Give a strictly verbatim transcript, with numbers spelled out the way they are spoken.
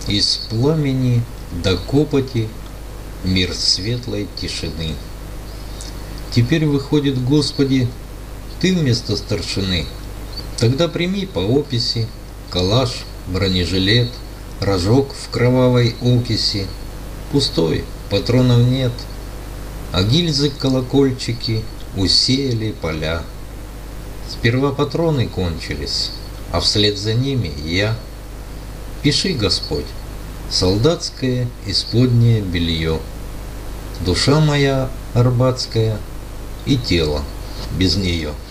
Из пламени до копоти мир светлой тишины. Теперь выходит, Господи, Ты вместо старшины. Тогда прими по описи калаш, бронежилет, рожок в кровавой окиси. Пустой, патронов нет, а гильзы-колокольчики усеяли поля. Сперва патроны кончились, а вслед за ними я. Пиши, Господь, солдатское исподнее белье, душа моя арбатская и тело без нее.